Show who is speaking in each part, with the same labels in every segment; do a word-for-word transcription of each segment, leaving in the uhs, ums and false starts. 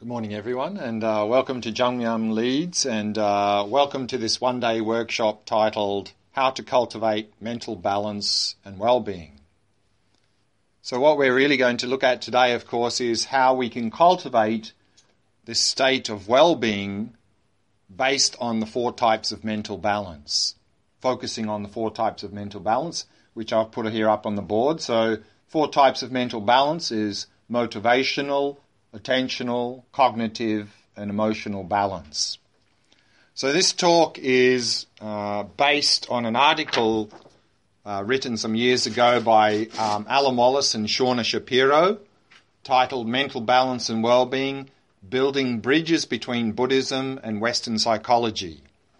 Speaker 1: Good morning, everyone, and uh, welcome to Jungyam Leads, and uh, welcome to this one-day workshop titled How to Cultivate Mental Balance and Wellbeing. So what we're really going to look at today, of course, is how we can cultivate this state of well-being based on the four types of mental balance, focusing on the four types of mental balance, which I've put here up on the board. So four types of mental balance is motivational, attentional, cognitive, and emotional balance. So this talk is uh, based on an article uh, written some years ago by um, Alan Wallace and Shauna Shapiro, titled Mental Balance and Wellbeing, Building Bridges Between Buddhism and Western Psychology.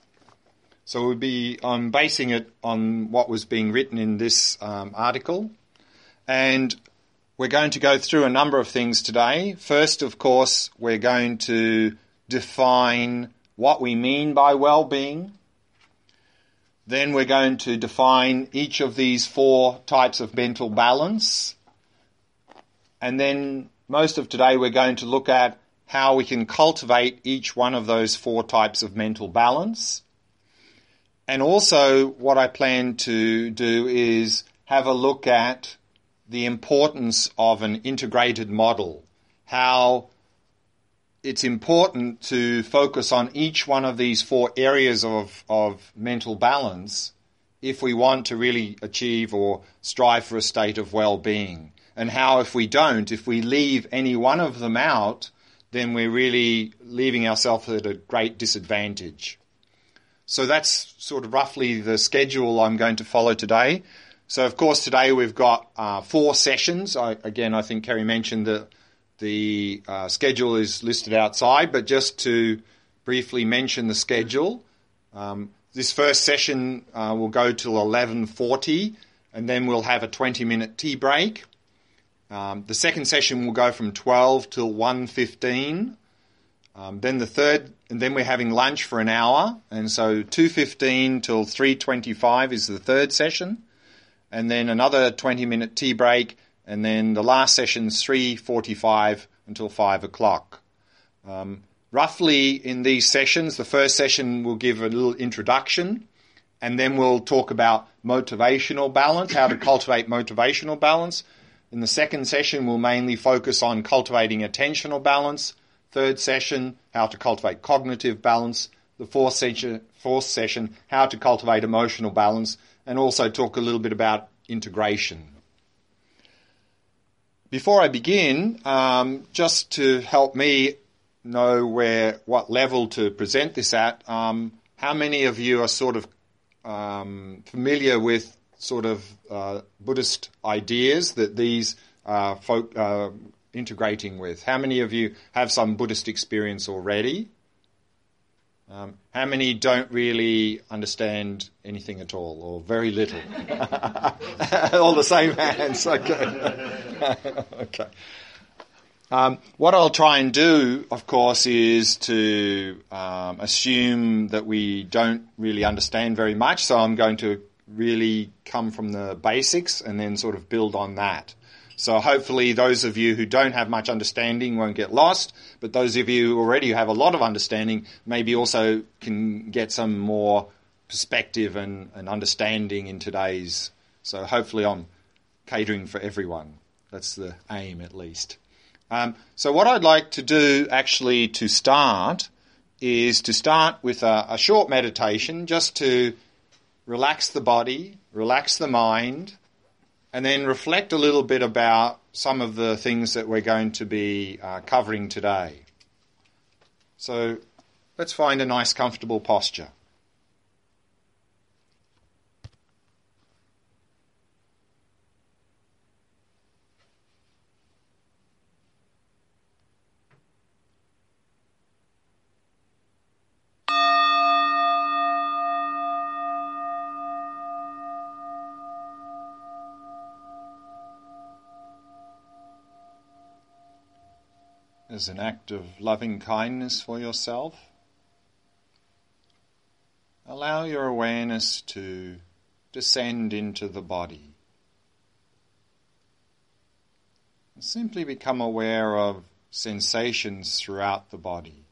Speaker 1: So we'll be um, basing it on what was being written in this um, article. And we're going to go through a number of things today. First, of course, we're going to define what we mean by well-being. Then we're going to define each of these four types of mental balance. And then most of today we're going to look at how we can cultivate each one of those four types of mental balance. And also what I plan to do is have a look at the importance of an integrated model, how it's important to focus on each one of these four areas of, of mental balance if we want to really achieve or strive for a state of well-being. And how if we don't, if we leave any one of them out, then we're really leaving ourselves at a great disadvantage. So that's sort of roughly the schedule I'm going to follow today. So, of course, today we've got uh, four sessions. I, again, I think Kerry mentioned that the uh, schedule is listed outside, but just to briefly mention the schedule, um, this first session uh, will go till eleven forty, and then we'll have a twenty-minute tea break. Um, the second session will go from twelve till one fifteen. Um, then the third, and then we're having lunch for an hour, and so two fifteen till three twenty-five is the third session. And then another twenty-minute tea break, and then the last session's three forty-five until five o'clock. Um, roughly in these sessions, the first session will give a little introduction, and then we'll talk about motivational balance, how to cultivate motivational balance. In the second session, we'll mainly focus on cultivating attentional balance. Third session, how to cultivate cognitive balance. The fourth session, fourth session, how to cultivate emotional balance, and also talk a little bit about integration. Before I begin, um, just to help me know where what level to present this at, um, how many of you are sort of um, familiar with sort of uh, Buddhist ideas that these uh, folk uh, integrating with? How many of you have some Buddhist experience already? Um, how many don't really understand anything at all, or very little? All the same hands. Okay. okay. Um, what I'll try and do, of course, is to um, assume that we don't really understand very much. So I'm going to really come from the basics and then sort of build on that. So hopefully those of you who don't have much understanding won't get lost, but those of you who already have a lot of understanding maybe also can get some more perspective and, and understanding in today's. So hopefully I'm catering for everyone. That's the aim, at least. Um, so what I'd like to do actually to start is to start with a, a short meditation just to relax the body, relax the mind, and then reflect a little bit about some of the things that we're going to be uh, covering today. So let's find a nice, comfortable posture. As an act of loving kindness for yourself, allow your awareness to descend into the body. Simply become aware of sensations throughout the body.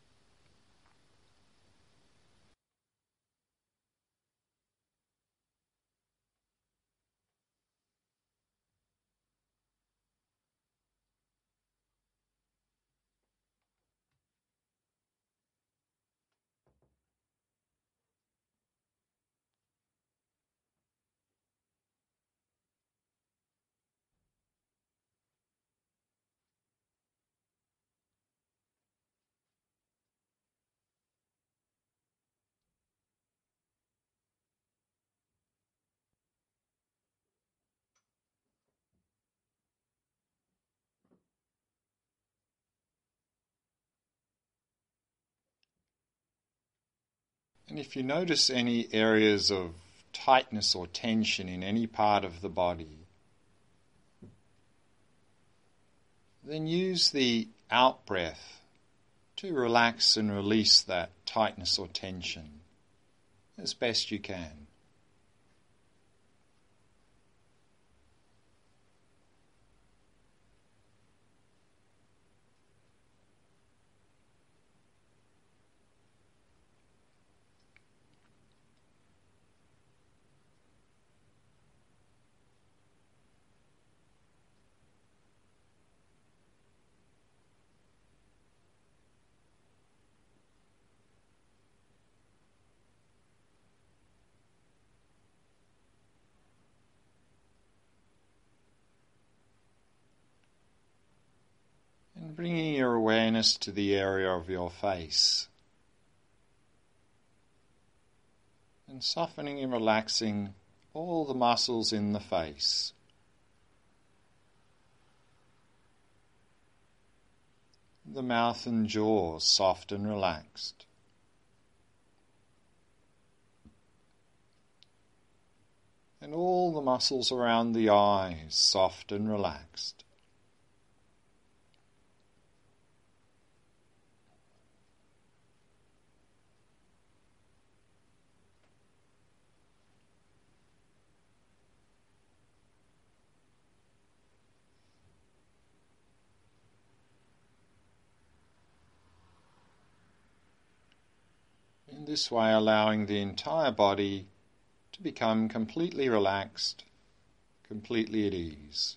Speaker 1: And if you notice any areas of tightness or tension in any part of the body, then use the out-breath to relax and release that tightness or tension as best you can. And bringing your awareness to the area of your face. And softening and relaxing all the muscles in the face. The mouth and jaw soft and relaxed. And all the muscles around the eyes soft and relaxed. In this way, allowing the entire body to become completely relaxed, completely at ease.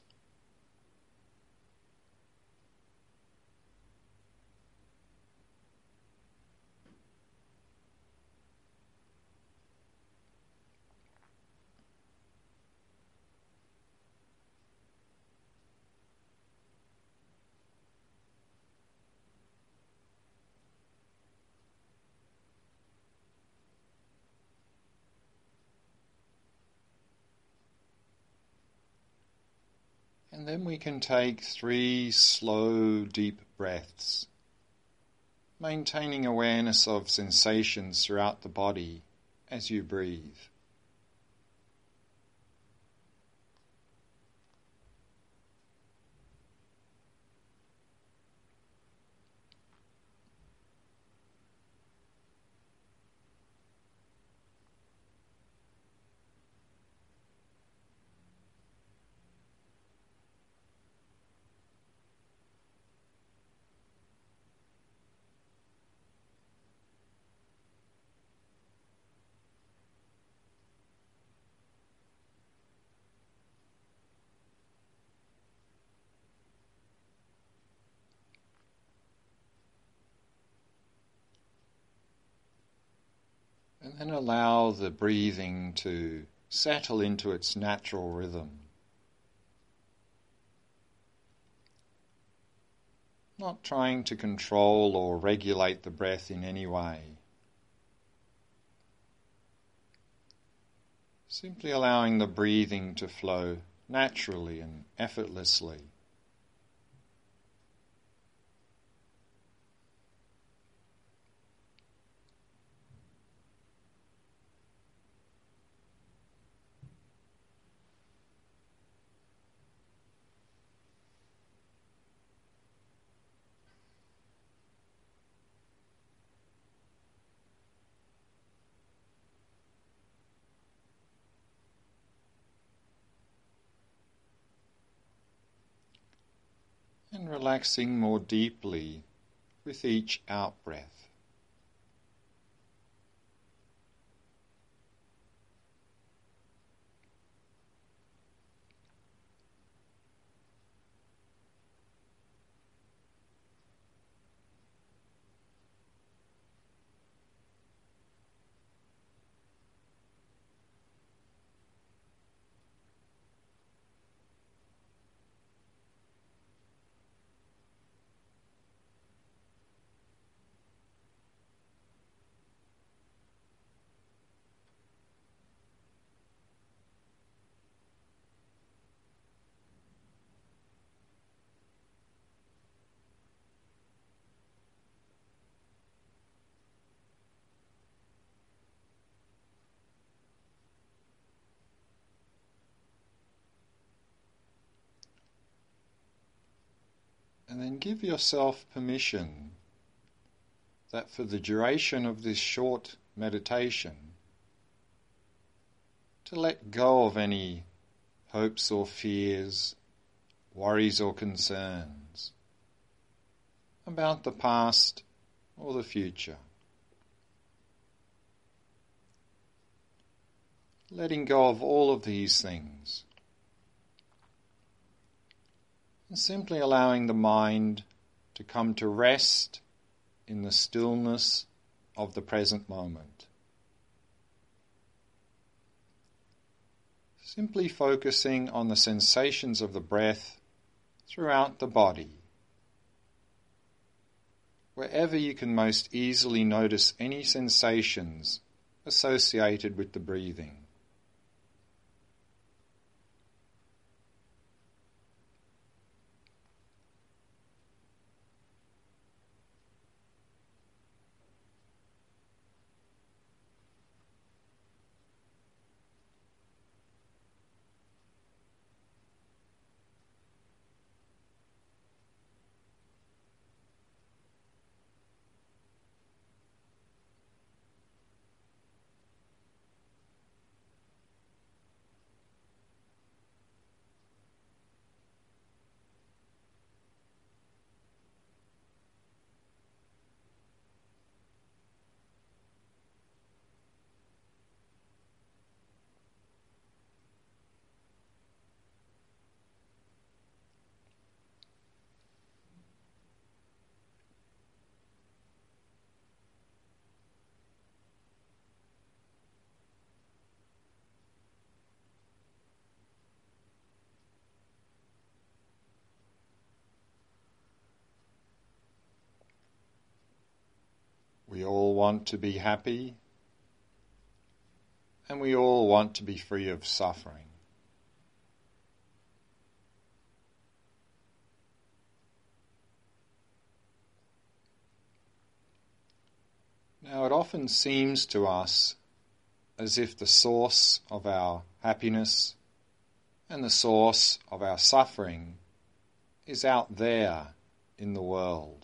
Speaker 1: And then we can take three slow, deep breaths, maintaining awareness of sensations throughout the body as you breathe. And then allow the breathing to settle into its natural rhythm. Not trying to control or regulate the breath in any way. Simply allowing the breathing to flow naturally and effortlessly. relaxing more deeply with each out-breath. And then give yourself permission that for the duration of this short meditation, to let go of any hopes or fears, worries or concerns about the past or the future. Letting go of all of these things. And simply allowing the mind to come to rest in the stillness of the present moment. Simply focusing on the sensations of the breath throughout the body. Wherever you can most easily notice any sensations associated with the breathing. We all want to be happy, and we all want to be free of suffering. Now, it often seems to us as if the source of our happiness and the source of our suffering is out there in the world.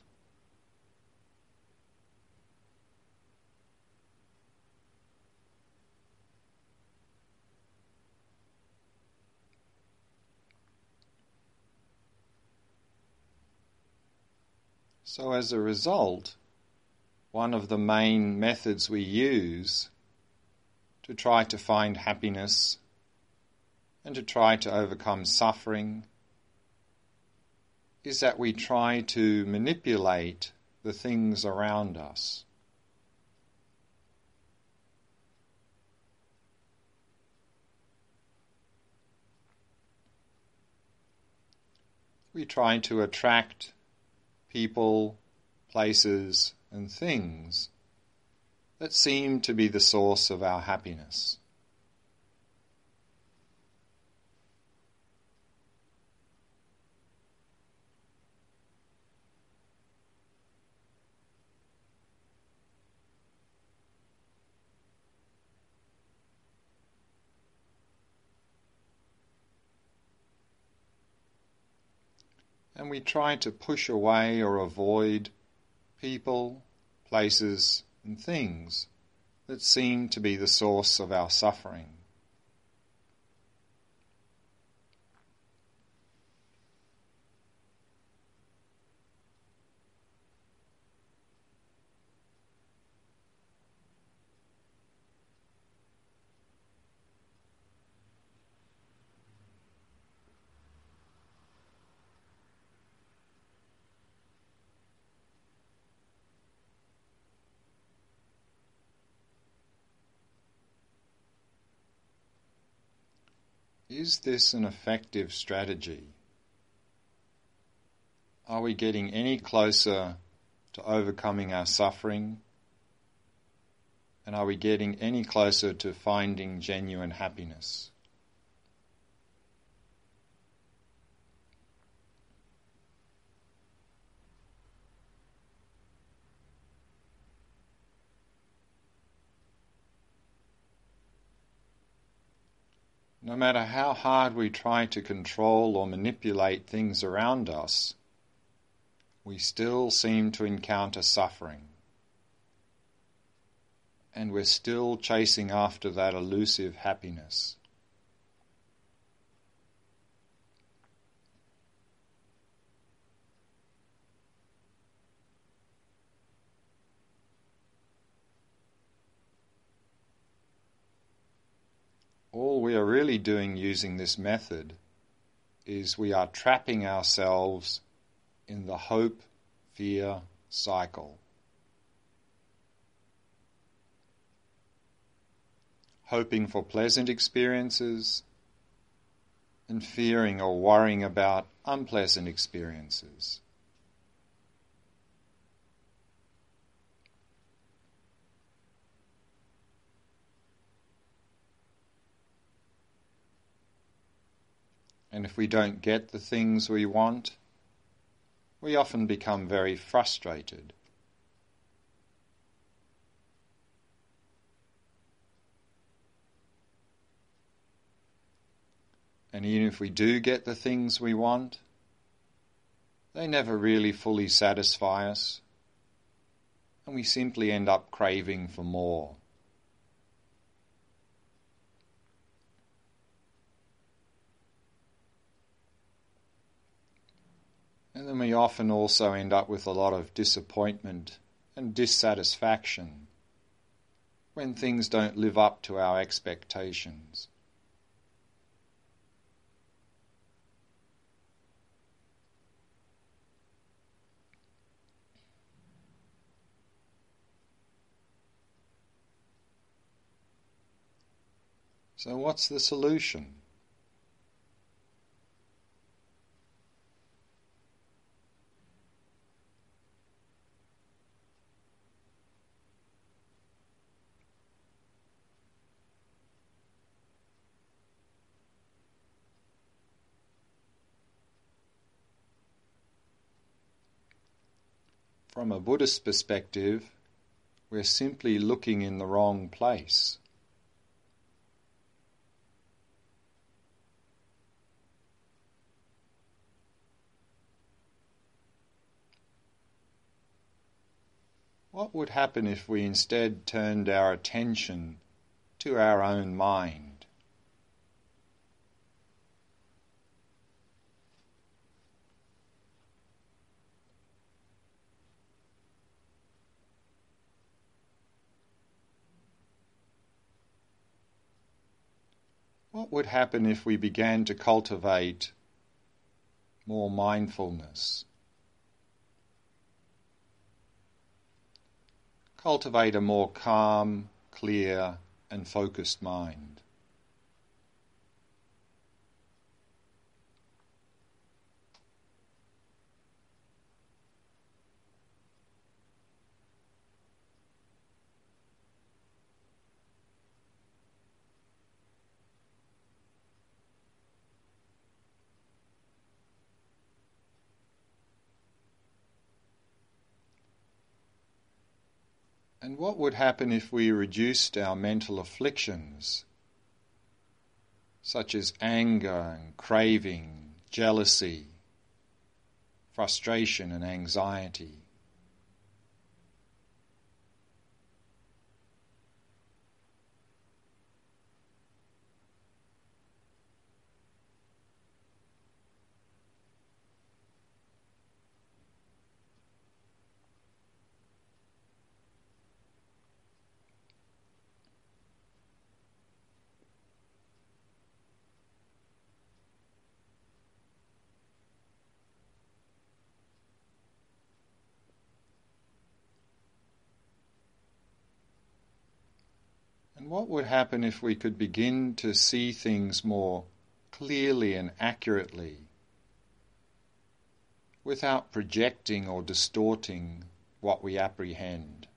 Speaker 1: So as a result, one of the main methods we use to try to find happiness and to try to overcome suffering is that we try to manipulate the things around us. We try to attract people, places, and things that seem to be the source of our happiness. And we try to push away or avoid people, places, and things that seem to be the source of our suffering. is this an effective strategy? Are we getting any closer to overcoming our suffering? And are we getting any closer to finding genuine happiness? No matter how hard we try to control or manipulate things around us, we still seem to encounter suffering. And we're still chasing after that elusive happiness. All we are really doing using this method is we are trapping ourselves in the hope-fear cycle. Hoping for pleasant experiences and fearing or worrying about unpleasant experiences. And if we don't get the things we want, we often become very frustrated. And even if we do get the things we want, they never really fully satisfy us, and we simply end up craving for more. And then we often also end up with a lot of disappointment and dissatisfaction when things don't live up to our expectations. So what's the solution? From a Buddhist perspective, we're simply looking in the wrong place. What would happen if we instead turned our attention to our own mind? What would happen if we began to cultivate more mindfulness? Cultivate a more calm, clear, and focused mind. And what would happen if we reduced our mental afflictions, such as anger and craving, jealousy, frustration and anxiety? And what would happen if we could begin to see things more clearly and accurately, without projecting or distorting what we apprehend.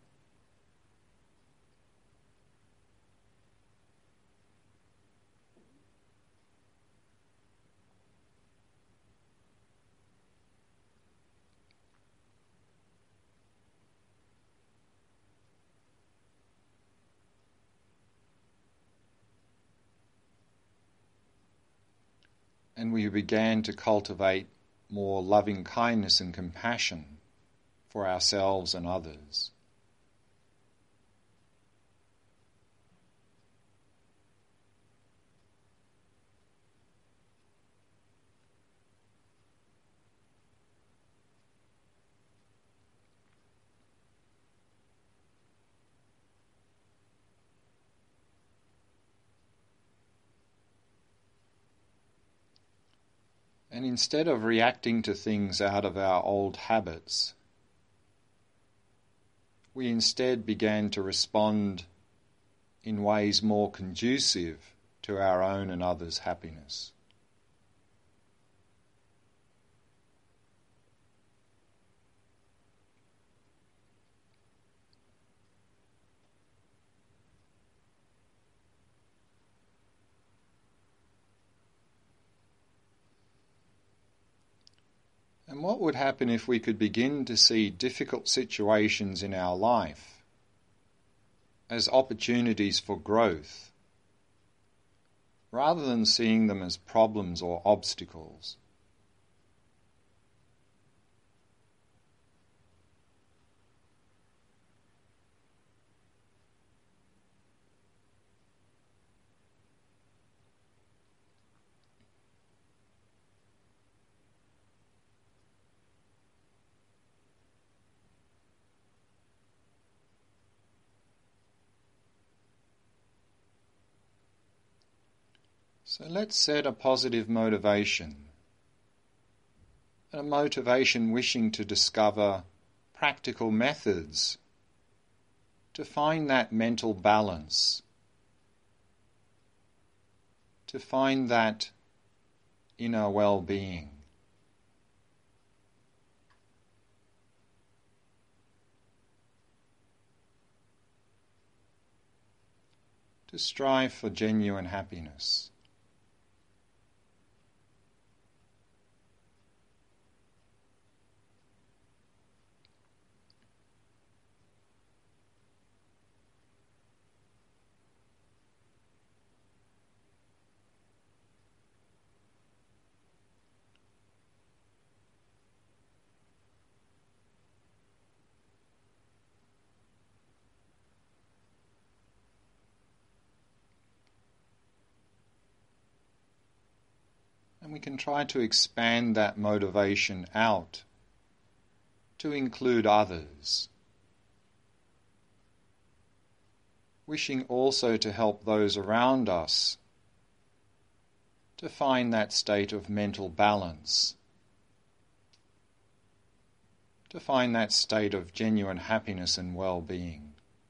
Speaker 1: And we began to cultivate more loving kindness and compassion for ourselves and others. And instead of reacting to things out of our old habits, we instead began to respond in ways more conducive to our own and others' happiness. And what would happen if we could begin to see difficult situations in our life as opportunities for growth, rather than seeing them as problems or obstacles? So let's set a positive motivation, a motivation wishing to discover practical methods to find that mental balance, to find that inner well-being. To strive for genuine happiness. And we can try to expand that motivation out to include others, wishing also to help those around us to find that state of mental balance, to find that state of genuine happiness and well-being.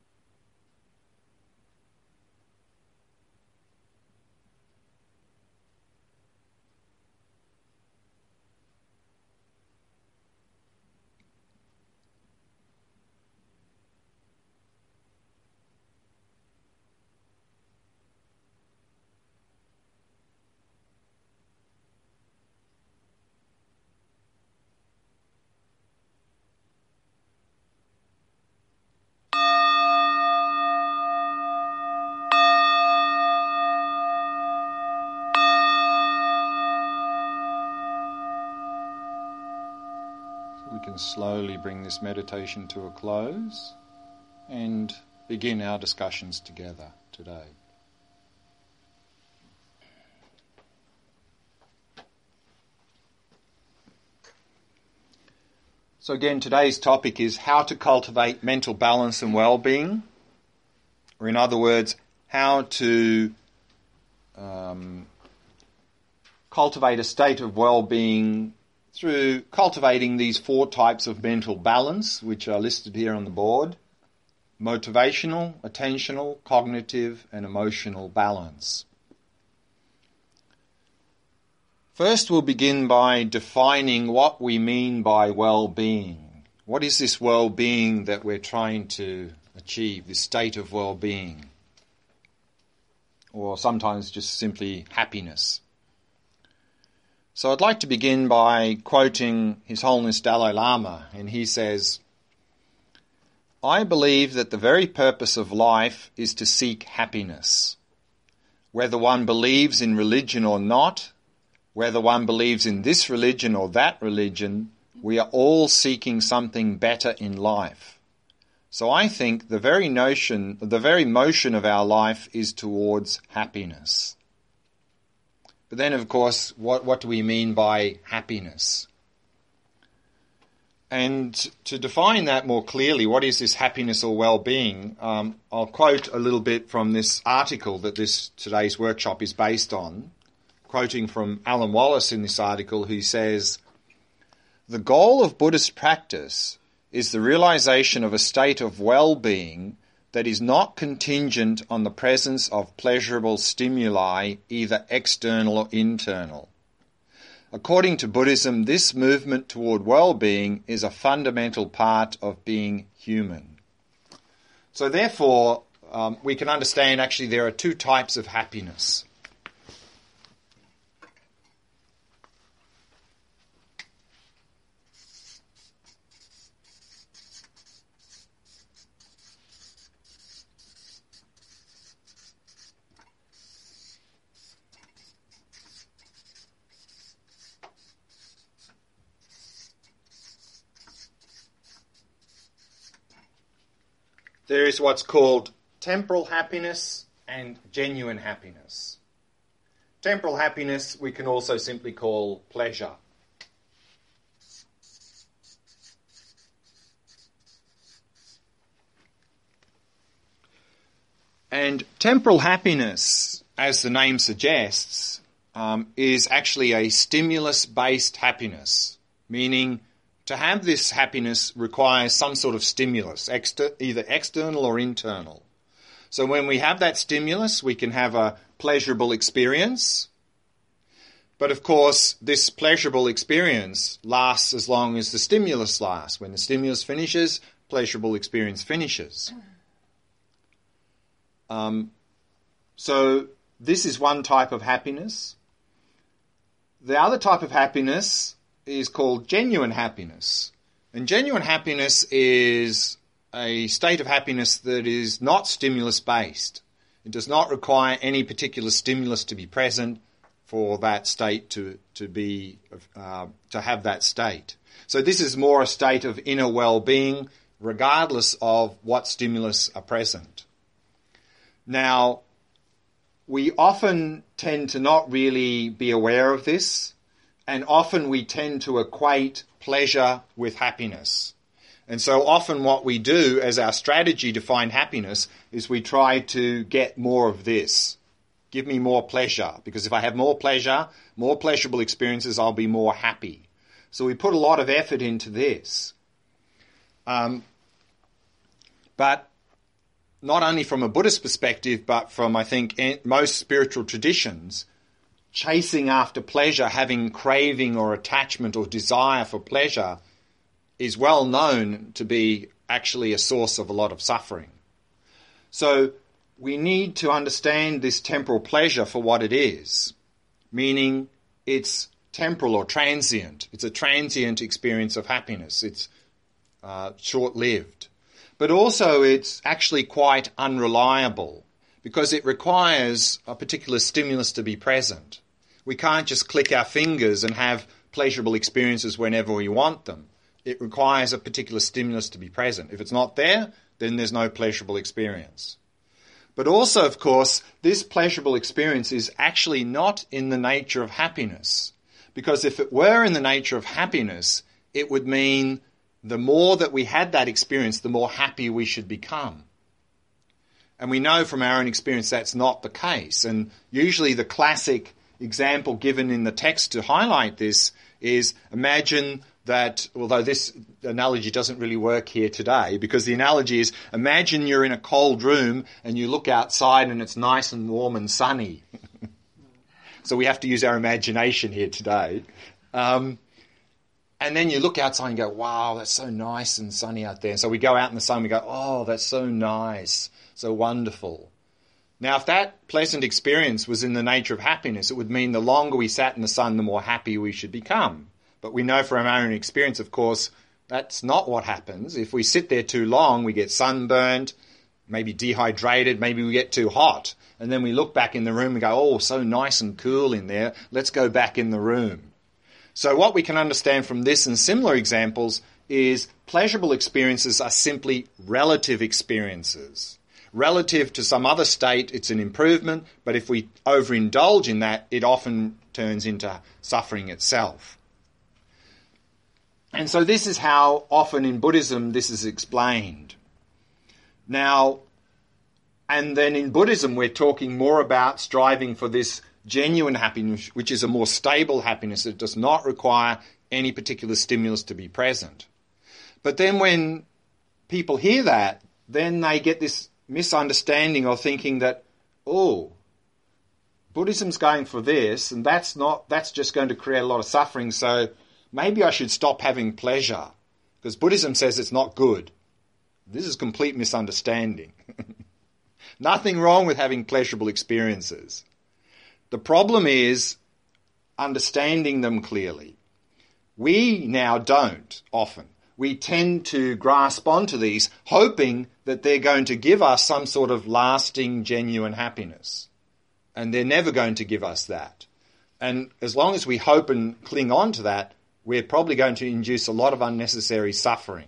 Speaker 1: We can slowly bring this meditation to a close and begin our discussions together today. So again, today's topic is how to cultivate mental balance and well-being, or in other words, how to um, cultivate a state of well-being through cultivating these four types of mental balance, which are listed here on the board: motivational, attentional, cognitive, and emotional balance. First, we'll begin by defining what we mean by well-being. What is this well-being that we're trying to achieve, this state of well-being? Or sometimes just simply happiness. So I'd like to begin by quoting His Holiness Dalai Lama, and he says, "I believe that the very purpose of life is to seek happiness. Whether one believes in religion or not, whether one believes in this religion or that religion, we are all seeking something better in life. So I think the very notion, the very motion of our life is towards happiness." But then, of course, what, what do we mean by happiness? And to define that more clearly, what is this happiness or well-being? Um, I'll quote a little bit from this article that this today's workshop is based on, quoting from Alan Wallace in this article, who says, "The goal of Buddhist practice is the realization of a state of well-being that is not contingent on the presence of pleasurable stimuli, either external or internal. According to Buddhism, this movement toward well-being is a fundamental part of being human." So therefore, um, we can understand actually there are two types of happiness. There is what's called temporal happiness and genuine happiness. Temporal happiness we can also simply call pleasure. And temporal happiness, as the name suggests, um, is actually a stimulus-based happiness, meaning to have this happiness requires some sort of stimulus, exter- either external or internal. So when we have that stimulus, we can have a pleasurable experience. But of course, this pleasurable experience lasts as long as the stimulus lasts. When the stimulus finishes, pleasurable experience finishes. Um, so this is one type of happiness. The other type of happiness is called genuine happiness. And genuine happiness is a state of happiness that is not stimulus-based. It does not require any particular stimulus to be present for that state to, to be, uh, to have that state. So this is more a state of inner well-being, regardless of what stimulus are present. Now, we often tend to not really be aware of this, and often we tend to equate pleasure with happiness. And so often what we do as our strategy to find happiness is we try to get more of this. Give me more pleasure, because if I have more pleasure, more pleasurable experiences, I'll be more happy. So we put a lot of effort into this. Um, but not only from a Buddhist perspective, but from, I think, most spiritual traditions, chasing after pleasure, having craving or attachment or desire for pleasure is well known to be actually a source of a lot of suffering. So we need to understand this temporal pleasure for what it is, meaning it's temporal or transient. It's a transient experience of happiness. It's uh, short-lived. But also it's actually quite unreliable, because it requires a particular stimulus to be present. We can't just click our fingers and have pleasurable experiences whenever we want them. It requires a particular stimulus to be present. If it's not there, then there's no pleasurable experience. But also, of course, this pleasurable experience is actually not in the nature of happiness. Because if it were in the nature of happiness, it would mean the more that we had that experience, the more happy we should become. And we know from our own experience that's not the case. And usually the classic example given in the text to highlight this is, imagine that, although this analogy doesn't really work here today, because the analogy is, imagine you're in a cold room and you look outside and it's nice and warm and sunny. so we have to use our imagination here today. Um, and then you look outside and go, wow, that's so nice and sunny out there. And so we go out in the sun and we go, oh, that's so nice, so wonderful. Now, if that pleasant experience was in the nature of happiness, it would mean the longer we sat in the sun, the more happy we should become. But we know from our own experience, of course, that's not what happens. If we sit there too long, we get sunburned, maybe dehydrated, maybe we get too hot. And then we look back in the room and go, oh, so nice and cool in there. Let's go back in the room. So what we can understand from this and similar examples is pleasurable experiences are simply relative experiences. Relative to some other state, it's an improvement, but if we overindulge in that, it often turns into suffering itself. And so this is how often in Buddhism this is explained. Now, and then in Buddhism we're talking more about striving for this genuine happiness, which is a more stable happiness that does not require any particular stimulus to be present. But then when people hear that, then they get this misunderstanding or thinking that, oh, Buddhism's going for this, and that's not, that's just going to create a lot of suffering, so maybe I should stop having pleasure, because Buddhism says it's not good. This is complete misunderstanding. Nothing wrong with having pleasurable experiences. The problem is understanding them clearly. We now don't often. We tend to grasp onto these, hoping that they're going to give us some sort of lasting, genuine happiness. And they're never going to give us that. And as long as we hope and cling on to that, we're probably going to induce a lot of unnecessary suffering.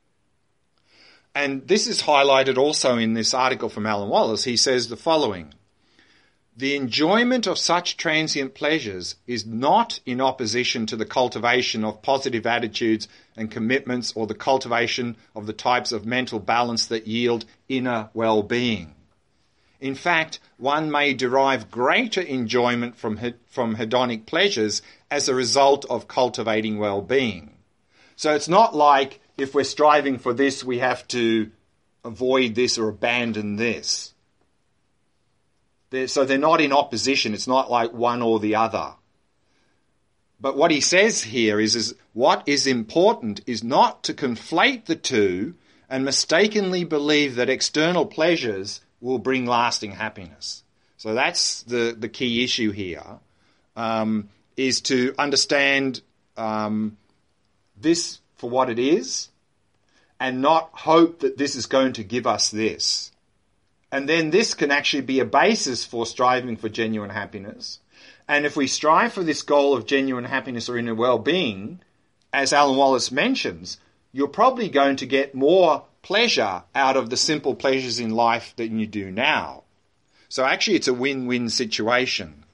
Speaker 1: And this is highlighted also in this article from Alan Wallace. He says the following: the enjoyment of such transient pleasures is not in opposition to the cultivation of positive attitudes and commitments or the cultivation of the types of mental balance that yield inner well-being. In fact, one may derive greater enjoyment from, from hedonic pleasures as a result of cultivating well-being. So it's not like if we're striving for this, we have to avoid this or abandon this. They're, so they're not in opposition. It's not like one or the other. But what he says here is, is what is important is not to conflate the two and mistakenly believe that external pleasures will bring lasting happiness. So that's the, the key issue here, um, is to understand um, this for what it is and not hope that this is going to give us this. And then this can actually be a basis for striving for genuine happiness. And if we strive for this goal of genuine happiness or inner well-being, as Alan Wallace mentions, you're probably going to get more pleasure out of the simple pleasures in life than you do now. So actually it's a win-win situation.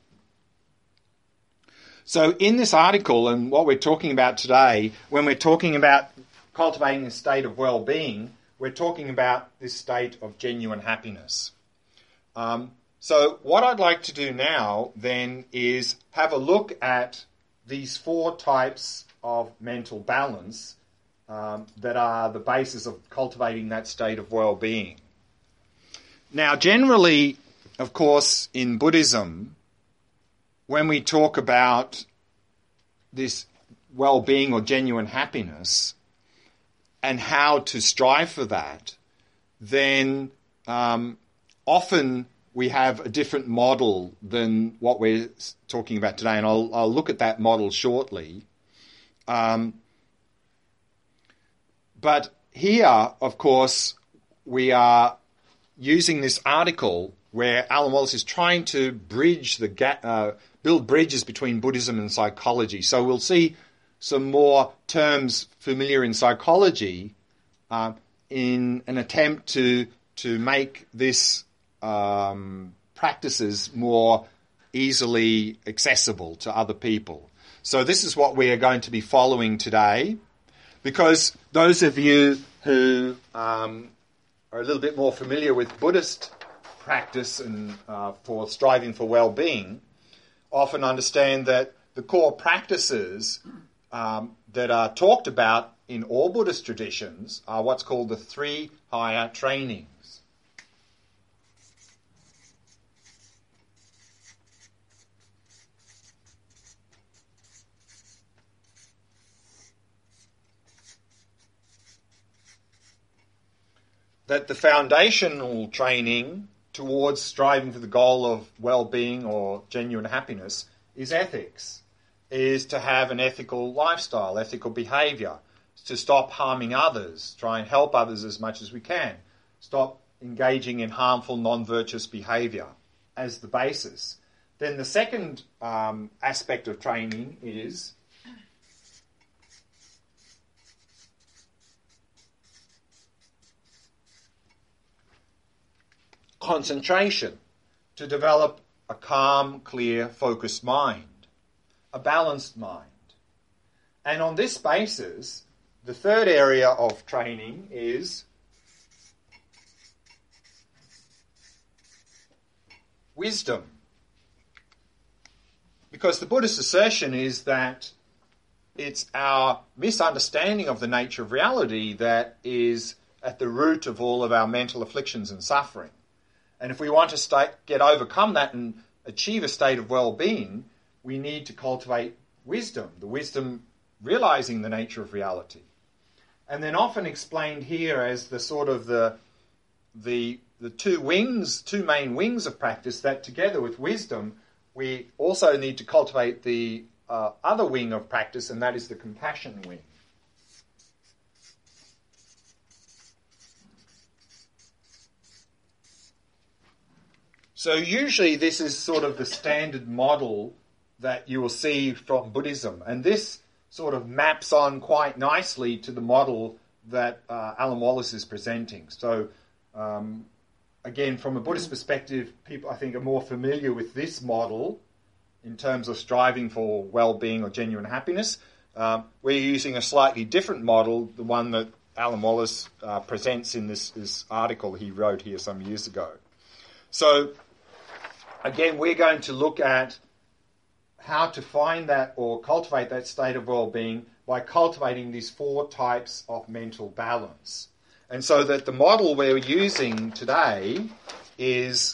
Speaker 1: So in this article and what we're talking about today, when we're talking about cultivating a state of well-being, we're talking about this state of genuine happiness. Um, so what I'd like to do now then is have a look at these four types of mental balance um, that are the basis of cultivating that state of well-being. Now, generally, of course, in Buddhism, when we talk about this well-being or genuine happiness and how to strive for that, then um, often we have a different model than what we're talking about today, and I'll, I'll look at that model shortly. Um, but here, of course, we are using this article where Alan Wallace is trying to bridge the gap, uh, build bridges between Buddhism and psychology. So we'll see some more terms familiar in psychology uh, in an attempt to to make this um, practices more easily accessible to other people. So this is what we are going to be following today, because those of you who um, are a little bit more familiar with Buddhist practice and uh, for striving for well-being often understand that the core practices um, that are talked about in all Buddhist traditions are what's called the three higher trainings. that the foundational training towards striving for the goal of well-being or genuine happiness is ethics, is to have an ethical lifestyle, ethical behaviour, to stop harming others, try and help others as much as we can, stop engaging in harmful, non-virtuous behaviour as the basis. Then the second um, aspect of training is concentration, to develop a calm, clear, focused mind, a balanced mind. And on this basis, the third area of training is wisdom. Because the Buddhist assertion is that it's our misunderstanding of the nature of reality that is at the root of all of our mental afflictions and suffering. And if we want to stay, get overcome that and achieve a state of well-being, we need to cultivate wisdom, the wisdom realizing the nature of reality. And then often explained here as the sort of the the the two wings, two main wings of practice, that together with wisdom, we also need to cultivate the uh, other wing of practice, and that is the compassion wing. So usually this is sort of the standard model that you will see from Buddhism. And this sort of maps on quite nicely to the model that uh, Alan Wallace is presenting. So um, again, from a Buddhist perspective, people I think are more familiar with this model in terms of striving for well-being or genuine happiness. Um, we're using a slightly different model, the one that Alan Wallace uh, presents in this, this article he wrote here some years ago. So again, we're going to look at how to find that or cultivate that state of well-being by cultivating these four types of mental balance. And so that the model we're using today is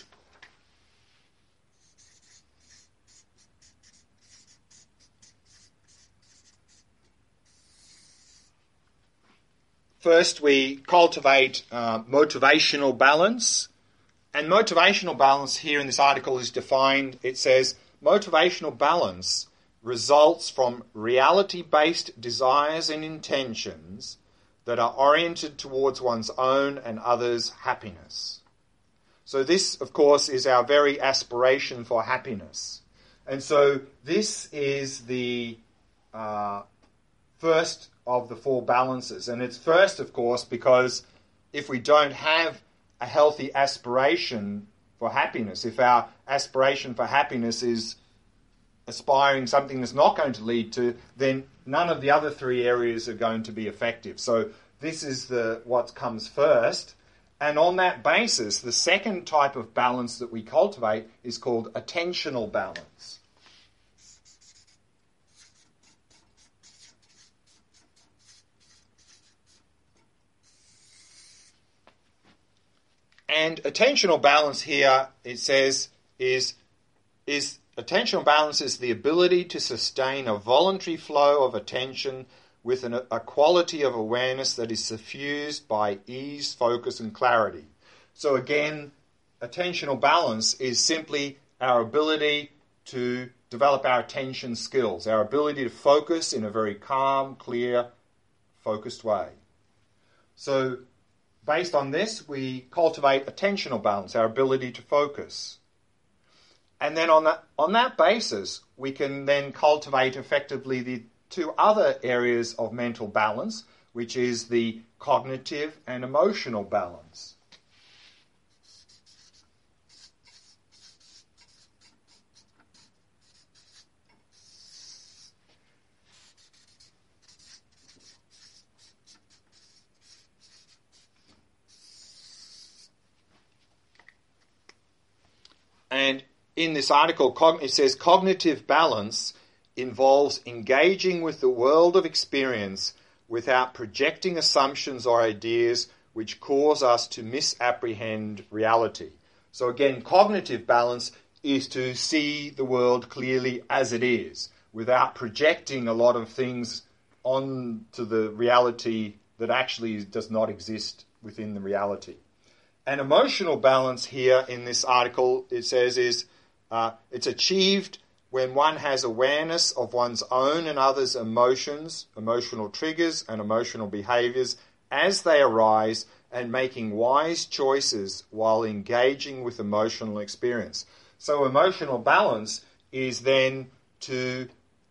Speaker 1: first we cultivate uh, motivational balance. And motivational balance here in this article is defined, it says, motivational balance results from reality-based desires and intentions that are oriented towards one's own and others' happiness. So this, of course, is our very aspiration for happiness. And so this is the uh, first of the four balances. And it's first, of course, because if we don't have a healthy aspiration for happiness, if our aspiration for happiness is aspiring something that's not going to lead to, then none of the other three areas are going to be effective. So this is the what comes first. And on that basis, the second type of balance that we cultivate is called attentional balance. And attentional balance here, it says, is, is attentional balance is the ability to sustain a voluntary flow of attention with an, a quality of awareness that is suffused by ease, focus, and clarity. So again, attentional balance is simply our ability to develop our attention skills, our ability to focus in a very calm, clear, focused way. So based on this, we cultivate attentional balance, our ability to focus. And then on that, on that basis, we can then cultivate effectively the two other areas of mental balance, which is the cognitive and emotional balance. And in this article, it says cognitive balance involves engaging with the world of experience without projecting assumptions or ideas which cause us to misapprehend reality. So again, cognitive balance is to see the world clearly as it is, without projecting a lot of things onto the reality that actually does not exist within the reality. And emotional balance here in this article, it says, is uh, it's achieved when one has awareness of one's own and others' emotions, emotional triggers and emotional behaviours as they arise, and making wise choices while engaging with emotional experience. So emotional balance is then to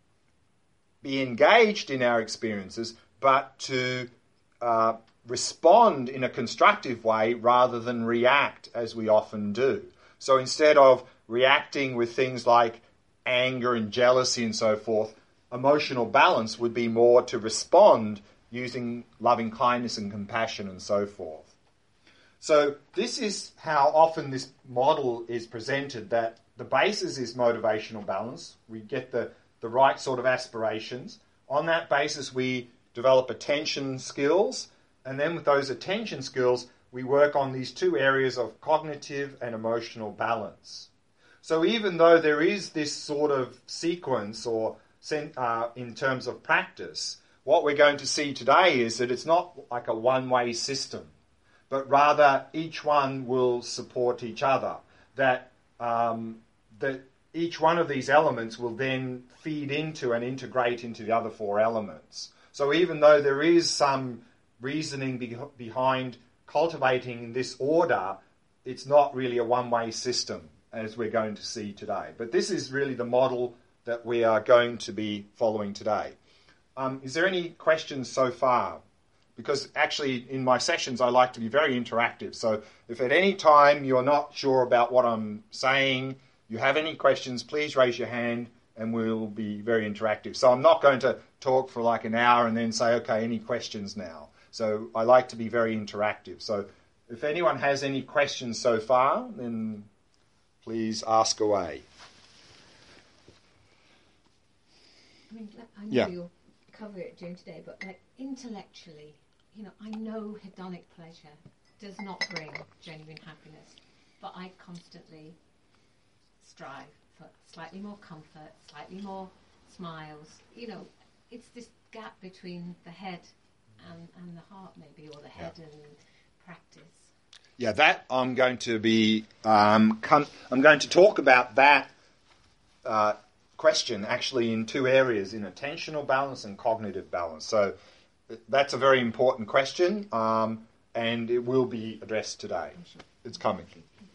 Speaker 1: be engaged in our experiences, but to uh, respond in a constructive way rather than react as we often do. So instead of reacting with things like anger and jealousy and so forth, emotional balance would be more to respond using loving kindness and compassion and so forth. So this is how often this model is presented, that the basis is motivational balance. We get the, the right sort of aspirations. On that basis, we develop attention skills, and then with those attention skills, we work on these two areas of cognitive and emotional balance. So even though there is this sort of sequence or uh, in terms of practice, what we're going to see today is that it's not like a one-way system, but rather each one will support each other. That, um, that each one of these elements will then feed into and integrate into the other four elements. So even though there is some reasoning be- behind cultivating this order, it's not really a one-way system, as we're going to see today. But this is really the model that we are going to be following today. Um, is there any questions so far? Because actually in my sessions I like to be very interactive. So if at any time you're not sure about what I'm saying, you have any questions, please raise your hand and we'll be very interactive. So I'm not going to talk for like an hour and then say, okay, any questions now? So I like to be very interactive. So if anyone has any questions so far, then please ask away.
Speaker 2: I mean, I know
Speaker 1: yeah.
Speaker 2: you'll cover it during today, but like intellectually, you know, I know hedonic pleasure does not bring genuine happiness, but I constantly strive for slightly more comfort, slightly more smiles. You know, it's this gap between the head and, and the heart, maybe, or the head yeah. and practice.
Speaker 1: Yeah, that I'm going to be. Um, com- I'm going to talk about that uh, question actually in two areas: in attentional balance and cognitive balance. So that's a very important question, um, and it will be addressed today. It's coming.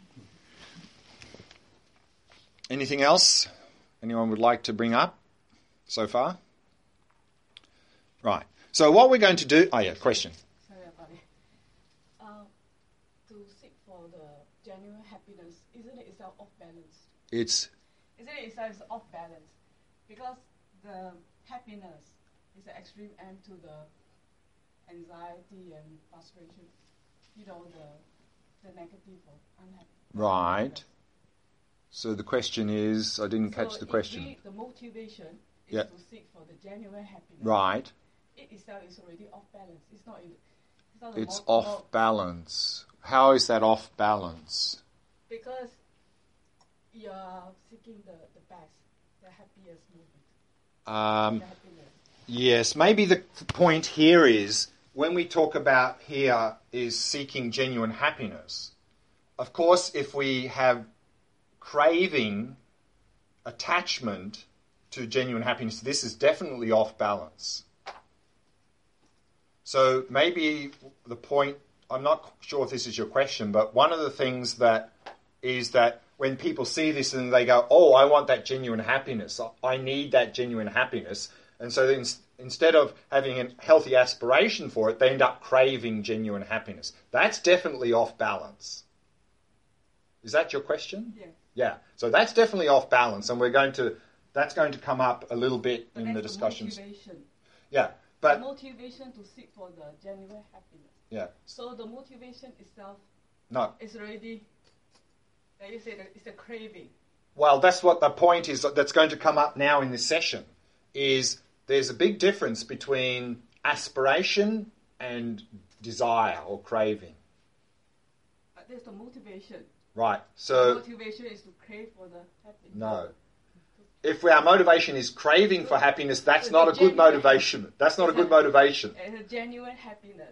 Speaker 1: Anything else anyone would like to bring up so far? Right. So what we're going to do... Oh, yeah, question.
Speaker 3: Sorry about it. Uh, to seek for the genuine happiness, isn't it itself off balance?
Speaker 1: It's...
Speaker 3: Isn't it itself off balance? Because the happiness is the extreme end to the anxiety and frustration. You know, the, the negative or unhappy.
Speaker 1: Right. So the question is, I didn't
Speaker 3: so
Speaker 1: catch the question.
Speaker 3: We, the motivation is
Speaker 1: yeah.
Speaker 3: to seek for the genuine happiness.
Speaker 1: Right.
Speaker 3: It itself is already off balance. It's not. It's, not
Speaker 1: it's
Speaker 3: more,
Speaker 1: off
Speaker 3: more
Speaker 1: balance. How is that off balance?
Speaker 3: Because you're seeking the, the best, the happiest moment.
Speaker 1: Um,
Speaker 3: the happiness.
Speaker 1: Yes. Maybe the point here is when we talk about here is seeking genuine happiness. Of course, if we have craving, attachment to genuine happiness, this is definitely off balance. So maybe the point, I'm not sure if this is your question, but one of the things that is that when people see this and they go, oh, I want that genuine happiness, I need that genuine happiness, and so then instead of having a healthy aspiration for it, they end up craving genuine happiness. That's definitely off balance. Is that your question?
Speaker 3: Yeah.
Speaker 1: Yeah. So that's definitely off balance, and we're going to, that's going to come up a little bit
Speaker 3: but
Speaker 1: in the
Speaker 3: that's
Speaker 1: discussions.
Speaker 3: The motivation.
Speaker 1: Yeah. But
Speaker 3: the motivation to seek for the genuine happiness.
Speaker 1: Yeah.
Speaker 3: So the motivation itself
Speaker 1: no.
Speaker 3: is already, like you said, it's a craving.
Speaker 1: Well, that's what the point is that's going to come up now in this session, is there's a big difference between aspiration and desire or craving.
Speaker 3: But there's the motivation.
Speaker 1: Right. So
Speaker 3: the motivation is to crave for the happiness.
Speaker 1: No. If our motivation is craving for happiness, that's not a good motivation. That's not a good motivation.
Speaker 3: It's a genuine happiness.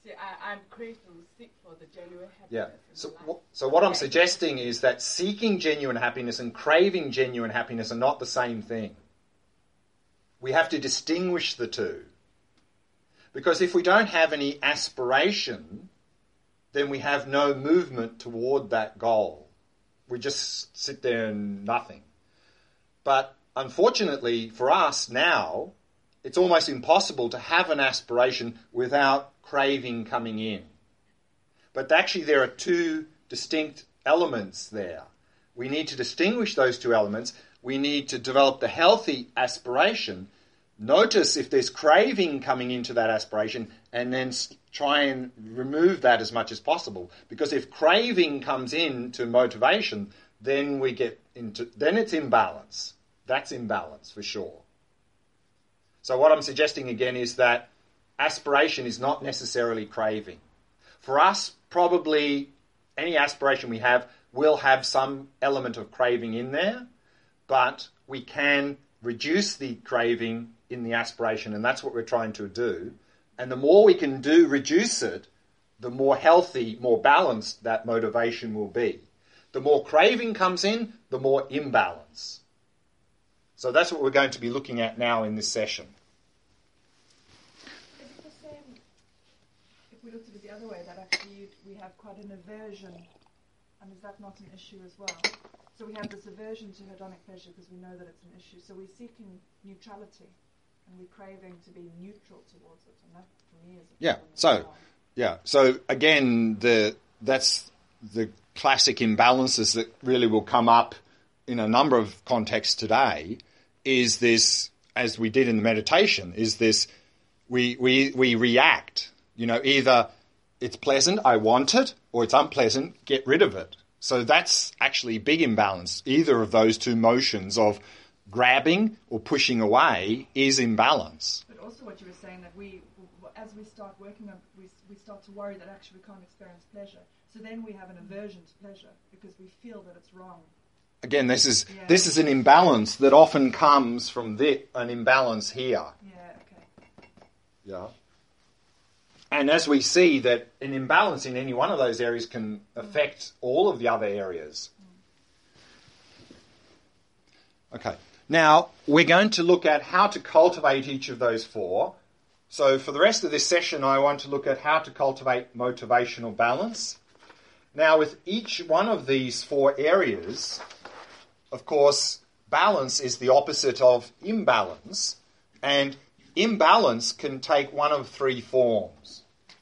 Speaker 3: See, I, I'm craved to seek for the genuine happiness.
Speaker 1: Yeah.
Speaker 3: in
Speaker 1: So,
Speaker 3: my life.
Speaker 1: what, so what I'm suggesting is that seeking genuine happiness and craving genuine happiness are not the same thing. We have to distinguish the two. Because if we don't have any aspiration, then we have no movement toward that goal. We just sit there and nothing. But unfortunately for us now, it's almost impossible to have an aspiration without craving coming in. But actually there are two distinct elements there. We need to distinguish those two elements. We need to develop the healthy aspiration. Notice if there's craving coming into that aspiration, and then try and remove that as much as possible. Because if craving comes into motivation, then we get into, then it's imbalance. That's imbalance for sure. So what I'm suggesting again is that aspiration is not necessarily craving. For us, probably any aspiration we have will have some element of craving in there, but we can reduce the craving in the aspiration, and that's what we're trying to do. And the more we can do, reduce it, the more healthy, more balanced that motivation will be. The more craving comes in, the more imbalance. So that's what we're going to be looking at now in this session.
Speaker 4: Is it the same, if we looked at it the other way, that actually we have quite an aversion, and is that not an issue as well? So we have this aversion to hedonic pleasure because we know that it's an issue. So we're seeking neutrality, and we're craving to be neutral towards it, and that for me is a
Speaker 1: Yeah,
Speaker 4: problem as
Speaker 1: so,
Speaker 4: well.
Speaker 1: yeah, so again, the that's the classic imbalances that really will come up in a number of contexts today, is this, as we did in the meditation, is this, we, we, we react, you know, either it's pleasant, I want it, or it's unpleasant, get rid of it. So that's actually big imbalance. Either of those two motions of grabbing or pushing away is imbalance.
Speaker 4: But also what you were saying, that we, as we start working on, we, we start to worry that actually we can't experience pleasure. So then we have an aversion to pleasure because we feel that it's wrong.
Speaker 1: Again, this is
Speaker 4: Yeah.
Speaker 1: this is an imbalance that often comes from the, an imbalance here.
Speaker 4: Yeah, okay.
Speaker 1: Yeah. And as we see that an imbalance in any one of those areas can affect all of the other areas. Okay. Now, we're going to look at how to cultivate each of those four. So for the rest of this session, I want to look at how to cultivate motivational balance. Now, with each one of these four areas, of course, balance is the opposite of imbalance, and imbalance can take one of three forms.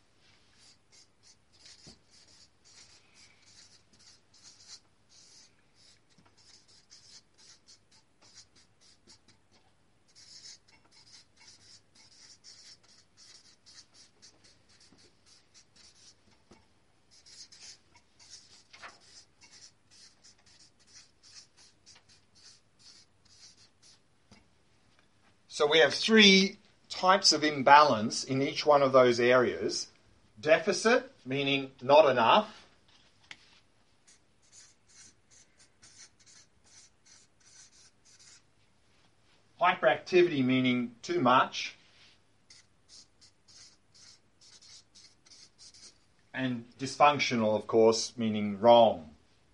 Speaker 1: So we have three types of imbalance in each one of those areas. Deficit, meaning not enough. Hyperactivity, meaning too much. And dysfunctional, of course, meaning wrong.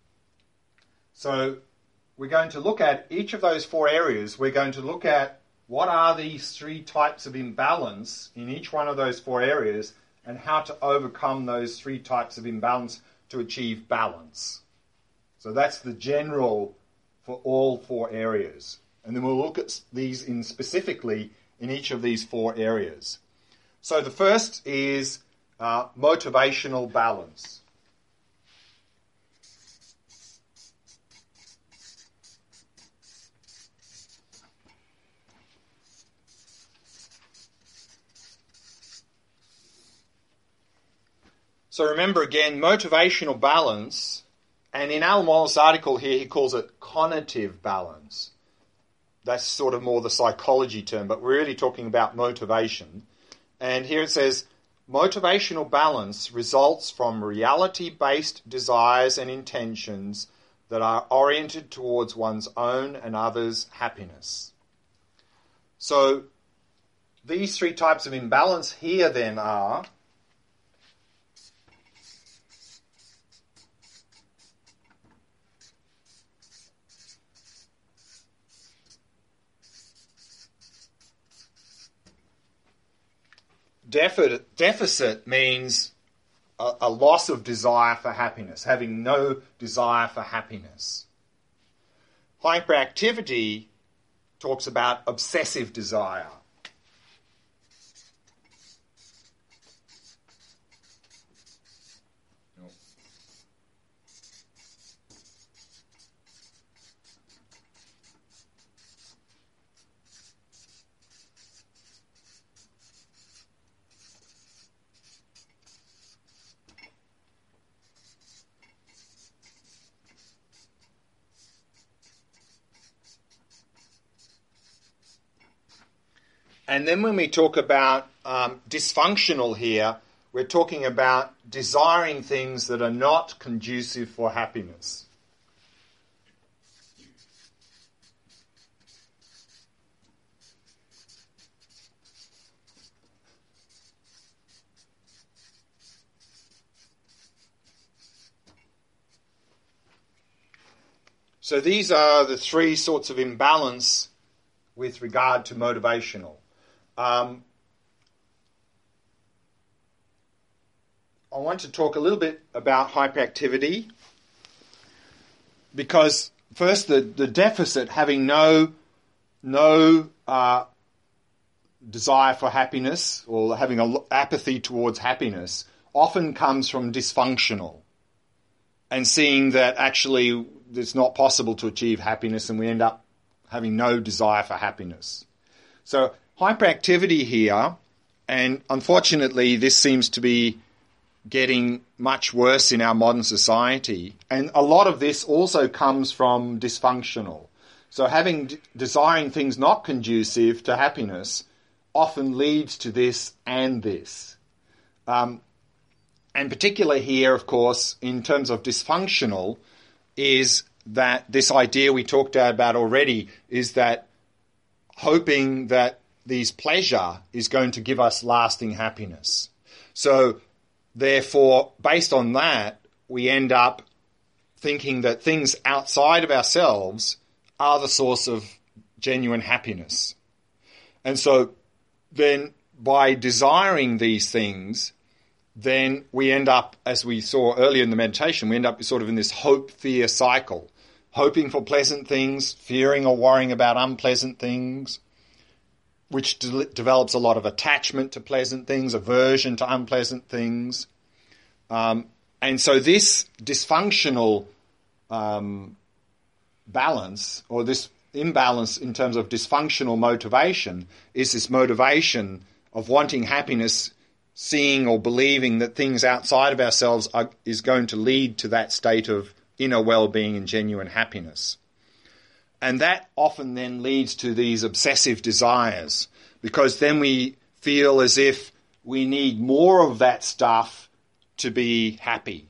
Speaker 1: So we're going to look at each of those four areas. We're going to look at what are these three types of imbalance in each one of those four areas, and how to overcome those three types of imbalance to achieve balance. So that's the general for all four areas. And then we'll look at these in specifically in each of these four areas. So the first is uh, motivational balance. So remember again, motivational balance, and in Alan Wallace's article here, he calls it cognitive balance. That's sort of more the psychology term, but we're really talking about motivation. And here it says, motivational balance results from reality-based desires and intentions that are oriented towards one's own and others' happiness. So these three types of imbalance here then are deficit, deficit means a, a loss of desire for happiness, having no desire for happiness. Hyperactivity talks about obsessive desire. And then when we talk about um, dysfunctional here, we're talking about desiring things that are not conducive for happiness. So these are the three sorts of imbalance with regard to motivational. Um, I want to talk a little bit about hyperactivity because first the, the deficit, having no no uh, desire for happiness or having a apathy towards happiness, often comes from dysfunctional and seeing that actually it's not possible to achieve happiness and we end up having no desire for happiness. So hyperactivity here, and unfortunately this seems to be getting much worse in our modern society, and a lot of this also comes from dysfunctional. So having desiring things not conducive to happiness often leads to this and this. Um, and particularly here, of course, in terms of dysfunctional, is that this idea we talked about already is that hoping that these pleasure is going to give us lasting happiness. So, therefore, based on that, we end up thinking that things outside of ourselves are the source of genuine happiness. And so then by desiring these things, then we end up, as we saw earlier in the meditation, we end up sort of in this hope-fear cycle, hoping for pleasant things, fearing or worrying about unpleasant things, which de- develops a lot of attachment to pleasant things, aversion to unpleasant things. Um, and so this dysfunctional um, balance, or this imbalance in terms of dysfunctional motivation, is this motivation of wanting happiness, seeing or believing that things outside of ourselves are, is going to lead to that state of inner well-being and genuine happiness. And that often then leads to these obsessive desires, because then we feel as if we need more of that stuff to be happy.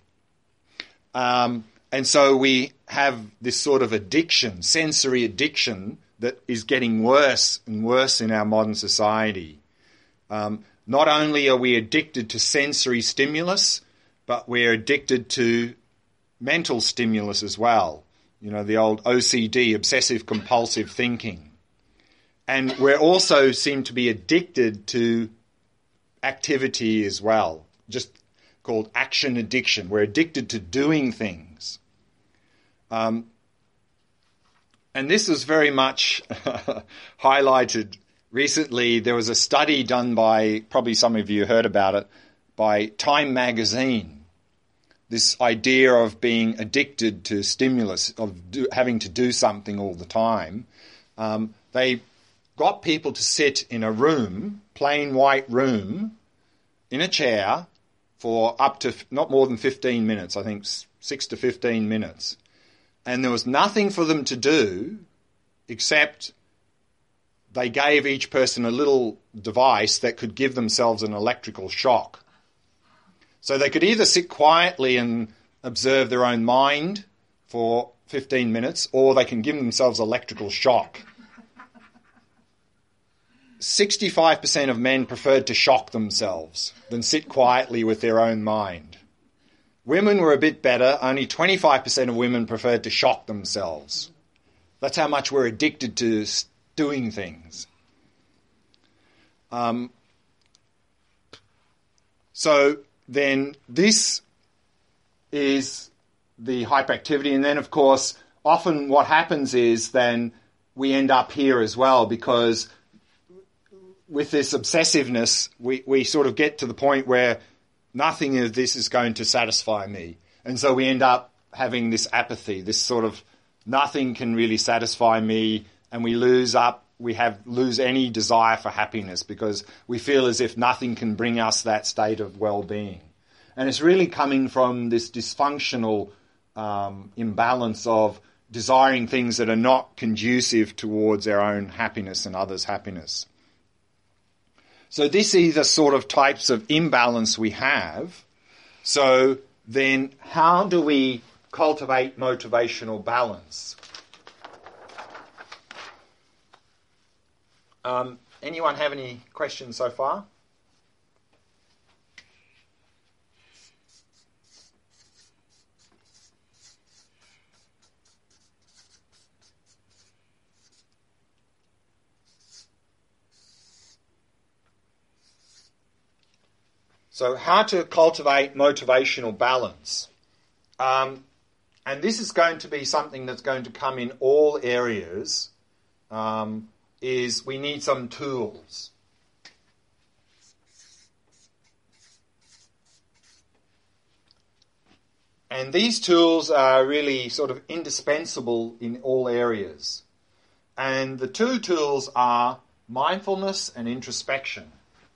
Speaker 1: Um, and so we have this sort of addiction, sensory addiction, that is getting worse and worse in our modern society. Um, not only are we addicted to sensory stimulus, but we're addicted to mental stimulus as well. You know, the old O C D, obsessive compulsive thinking. And we also seem to be addicted to activity as well, just called action addiction. We're addicted to doing things. Um, and this was very much highlighted recently. There was a study done by, probably some of you heard about it, by Time magazine. This idea of being addicted to stimulus, of do, having to do something all the time. Um, they got people to sit in a room, plain white room, in a chair for up to not more than fifteen minutes, I think six to fifteen minutes. And there was nothing for them to do except they gave each person a little device that could give themselves an electrical shock. So they could either sit quietly and observe their own mind for fifteen minutes, or they can give themselves electrical shock. sixty-five percent of men preferred to shock themselves than sit quietly with their own mind. Women were a bit better. Only twenty-five percent of women preferred to shock themselves. That's how much we're addicted to doing things. Um, So then this is the hyperactivity, and then of course often what happens is then we end up here as well, because with this obsessiveness we, we sort of get to the point where nothing of this is going to satisfy me, and so we end up having this apathy, this sort of nothing can really satisfy me, and we lose up we have lose any desire for happiness because we feel as if nothing can bring us that state of well-being. And it's really coming from this dysfunctional um, imbalance of desiring things that are not conducive towards our own happiness and others' happiness. So this is the sort of types of imbalance we have. So then how do we cultivate motivational balance? Um, anyone have any questions so far? So how to cultivate motivational balance. Um, and this is going to be something that's going to come in all areas. Um, is we need some tools. And these tools are really sort of indispensable in all areas. And the two tools are mindfulness and introspection.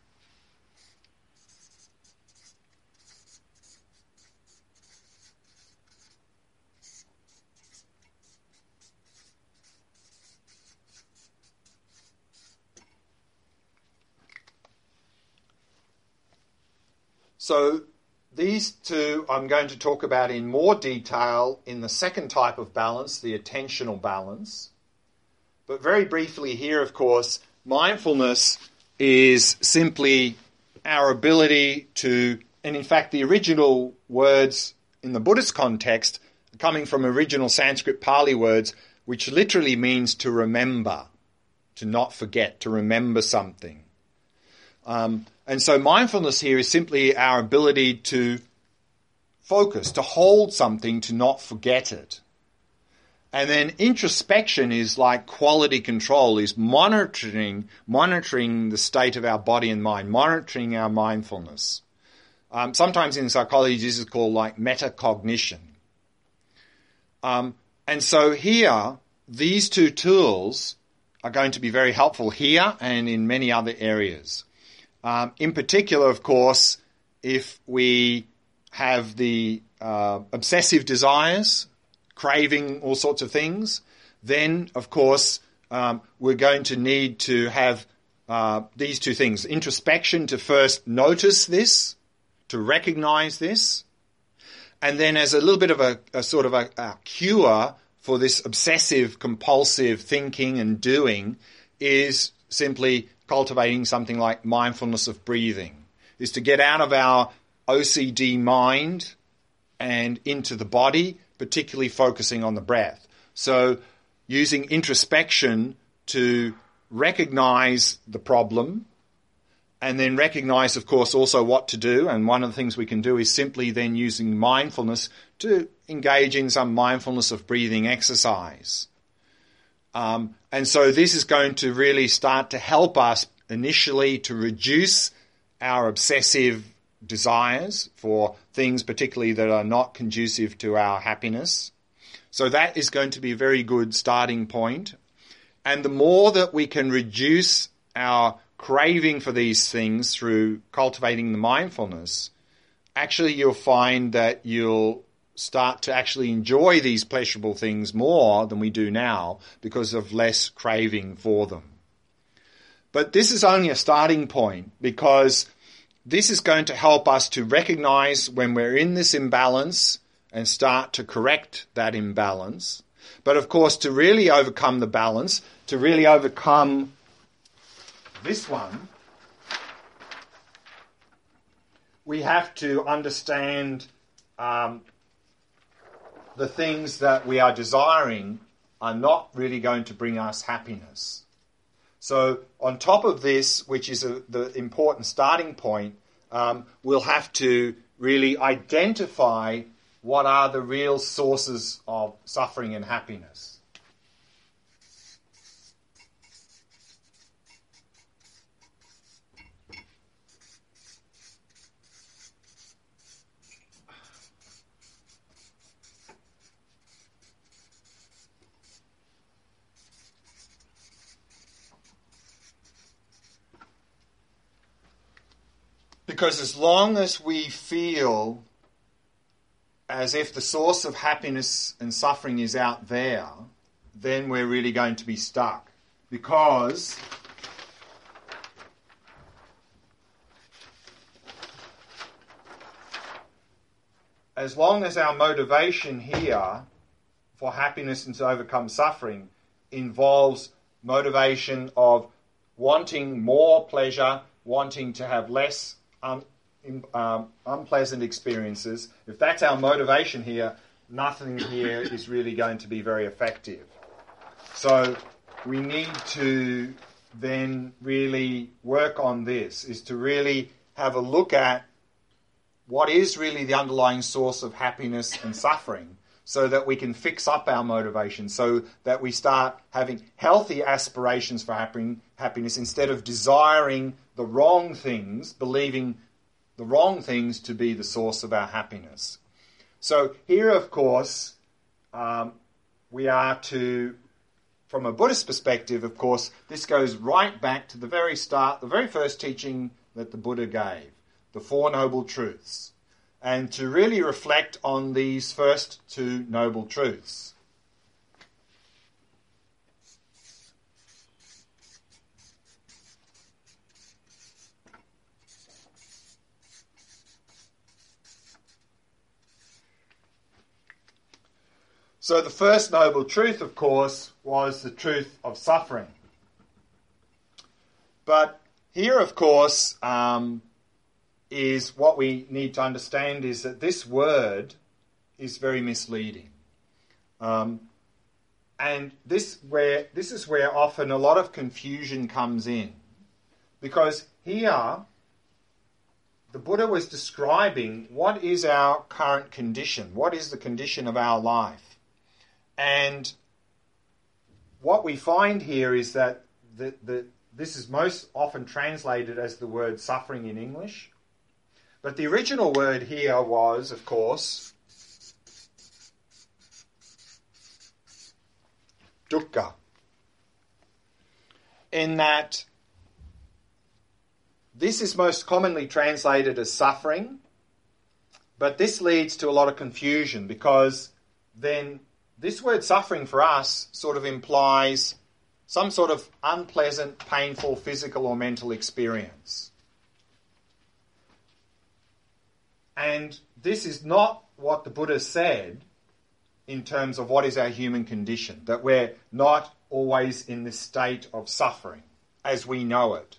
Speaker 1: So these two I'm going to talk about in more detail in the second type of balance, the attentional balance. But very briefly here, of course, mindfulness is simply our ability to, and in fact the original words in the Buddhist context are coming from original Sanskrit Pali words, which literally means to remember, to not forget, to remember something. Um, and so mindfulness here is simply our ability to focus, to hold something, to not forget it. And then introspection is like quality control, is monitoring, monitoring the state of our body and mind, monitoring our mindfulness. Um, sometimes in psychology this is called like metacognition. Um, and so here, these two tools are going to be very helpful here and in many other areas. Um, in particular, of course, if we have the uh, obsessive desires, craving all sorts of things, then, of course, um, we're going to need to have uh, these two things. Introspection to first notice this, to recognize this, and then as a little bit of a, a sort of a, a cure for this obsessive, compulsive thinking and doing is simply cultivating something like mindfulness of breathing, is to get out of our O C D mind and into the body, particularly focusing on the breath. So using introspection to recognize the problem and then recognize, of course, also what to do. And one of the things we can do is simply then using mindfulness to engage in some mindfulness of breathing exercise. Um, and so this is going to really start to help us initially to reduce our obsessive desires for things particularly that are not conducive to our happiness. So that is going to be a very good starting point. And the more that we can reduce our craving for these things through cultivating the mindfulness, actually you'll find that you'll start to actually enjoy these pleasurable things more than we do now because of less craving for them. But this is only a starting point, because this is going to help us to recognize when we're in this imbalance and start to correct that imbalance. But of course, to really overcome the balance, to really overcome this one, we have to understand um, the things that we are desiring are not really going to bring us happiness. So on top of this, which is a, the important starting point, um, we'll have to really identify what are the real sources of suffering and happiness. Because as long as we feel as if the source of happiness and suffering is out there, then we're really going to be stuck. Because as long as our motivation here for happiness and to overcome suffering involves motivation of wanting more pleasure, wanting to have less un, um, unpleasant experiences, if that's our motivation here, nothing here is really going to be very effective. So we need to then really work on this, is to really have a look at what is really the underlying source of happiness and suffering, so that we can fix up our motivation, so that we start having healthy aspirations for happy, happiness instead of desiring the wrong things, believing the wrong things to be the source of our happiness. So here, of course, um, we are to, from a Buddhist perspective, of course, this goes right back to the very start, the very first teaching that the Buddha gave, the Four Noble Truths, and to really reflect on these first two noble truths. So the first noble truth, of course, was the truth of suffering. But here, of course, um, is what we need to understand is that this word is very misleading. Um, and this where this is where often a lot of confusion comes in. Because here, the Buddha was describing what is our current condition, what is the condition of our life. And what we find here is that the, the, this is most often translated as the word suffering in English. But the original word here was, of course, dukkha. In that this is most commonly translated as suffering, but this leads to a lot of confusion, because then this word suffering for us sort of implies some sort of unpleasant, painful physical or mental experience. And this is not what the Buddha said in terms of what is our human condition, that we're not always in this state of suffering as we know it.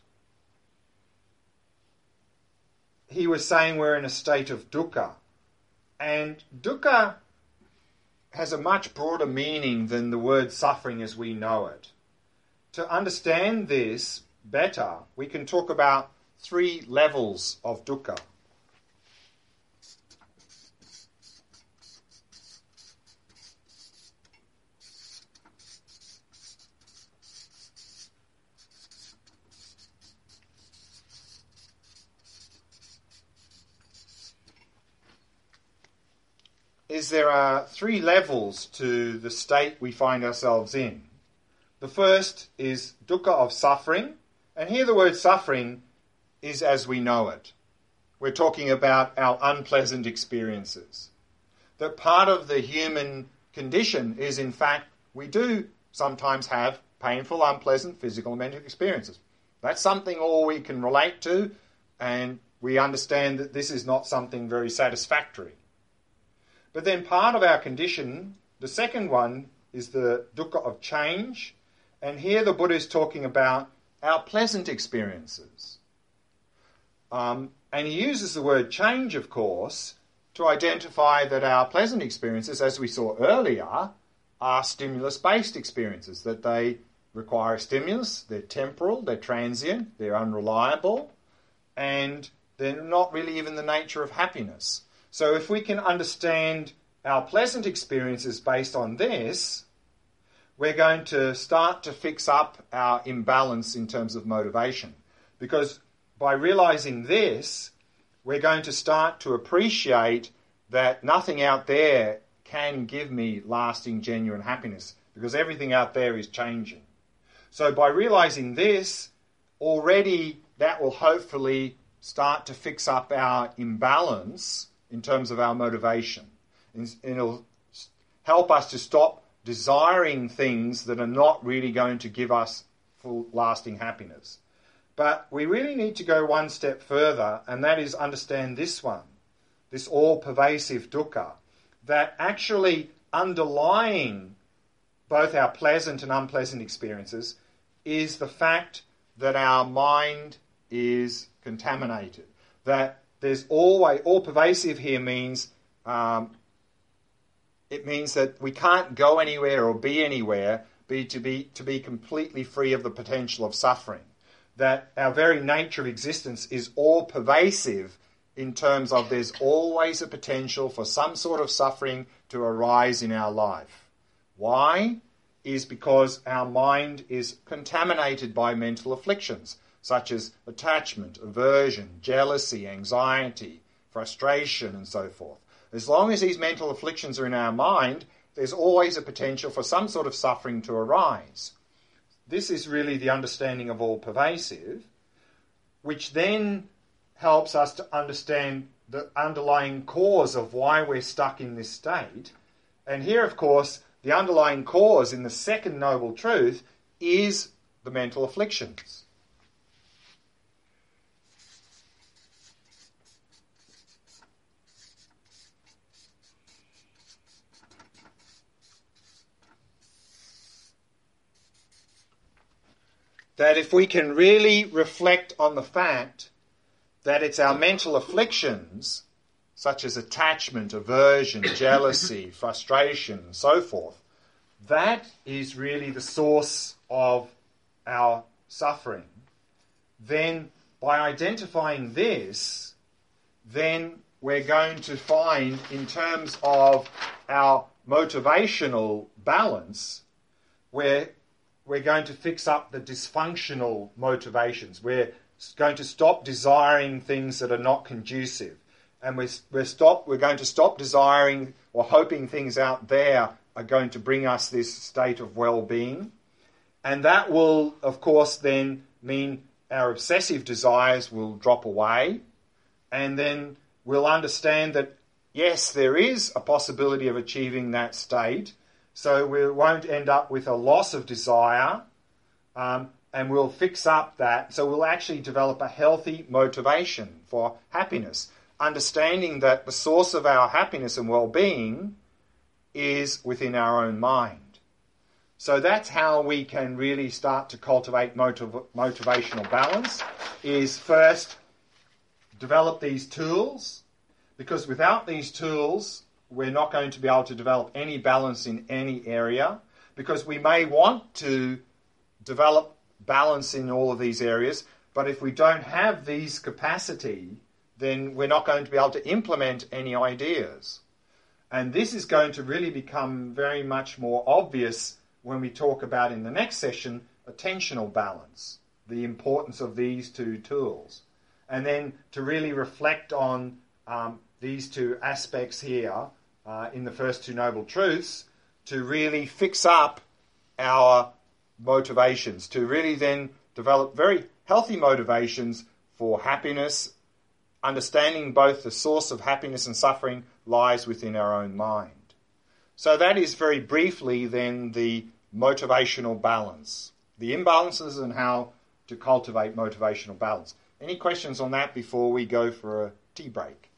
Speaker 1: He was saying we're in a state of dukkha. And dukkha has a much broader meaning than the word suffering as we know it. To understand this better, we can talk about three levels of dukkha. Is there are three levels to the state we find ourselves in. The first is dukkha of suffering, and here the word suffering is as we know it. We're talking about our unpleasant experiences. That part of the human condition is, in fact, we do sometimes have painful, unpleasant physical and mental experiences. That's something all we can relate to, and we understand that this is not something very satisfactory. But then part of our condition, the second one, is the dukkha of change. And here the Buddha is talking about our pleasant experiences. Um, and he uses the word change, of course, to identify that our pleasant experiences, as we saw earlier, are stimulus-based experiences, that they require a stimulus, they're temporal, they're transient, they're unreliable, and they're not really even the nature of happiness. So if we can understand our pleasant experiences based on this, we're going to start to fix up our imbalance in terms of motivation. Because by realizing this, we're going to start to appreciate that nothing out there can give me lasting, genuine happiness, because everything out there is changing. So by realizing this, already that will hopefully start to fix up our imbalance in terms of our motivation. And it'll help us to stop desiring things that are not really going to give us full lasting happiness. But we really need to go one step further, and that is understand this one, this all-pervasive dukkha, that actually underlying both our pleasant and unpleasant experiences is the fact that our mind is contaminated. That there's always, all-pervasive here means, um, it means that we can't go anywhere or be anywhere be to be to be completely free of the potential of suffering. That our very nature of existence is all-pervasive in terms of there's always a potential for some sort of suffering to arise in our life. Why? Is because our mind is contaminated by mental afflictions, such as attachment, aversion, jealousy, anxiety, frustration, and so forth. As long as these mental afflictions are in our mind, there's always a potential for some sort of suffering to arise. This is really the understanding of all-pervasive, which then helps us to understand the underlying cause of why we're stuck in this state. And here, of course, the underlying cause in the second noble truth is the mental afflictions. That if we can really reflect on the fact that it's our mental afflictions, such as attachment, aversion, jealousy, frustration, and so forth, that is really the source of our suffering. Then, by identifying this, then we're going to find, in terms of our motivational balance, where we're going to fix up the dysfunctional motivations. We're going to stop desiring things that are not conducive. And we're, we're, stop, we're going to stop desiring or hoping things out there are going to bring us this state of well-being. And that will, of course, then mean our obsessive desires will drop away. And then we'll understand that, yes, there is a possibility of achieving that state. So we won't end up with a loss of desire, um, and we'll fix up that. So we'll actually develop a healthy motivation for happiness, understanding that the source of our happiness and well-being is within our own mind. So that's how we can really start to cultivate motiv- motivational balance, is first develop these tools, because without these tools, we're not going to be able to develop any balance in any area, because we may want to develop balance in all of these areas, but if we don't have these capacity, then we're not going to be able to implement any ideas. And this is going to really become very much more obvious when we talk about, in the next session, attentional balance, the importance of these two tools. And then to really reflect on um, these two aspects here uh, in the first two noble truths, to really fix up our motivations, to really then develop very healthy motivations for happiness, understanding both the source of happiness and suffering lies within our own mind. So that is very briefly then the motivational balance, the imbalances and how to cultivate motivational balance. Any questions on that before we go for a tea break?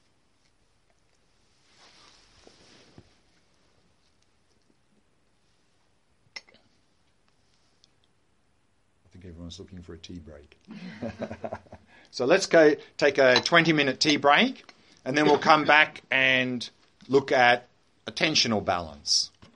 Speaker 1: I think everyone's looking for a tea break. So let's go take a twenty minute tea break, and then we'll come back and look at attentional balance.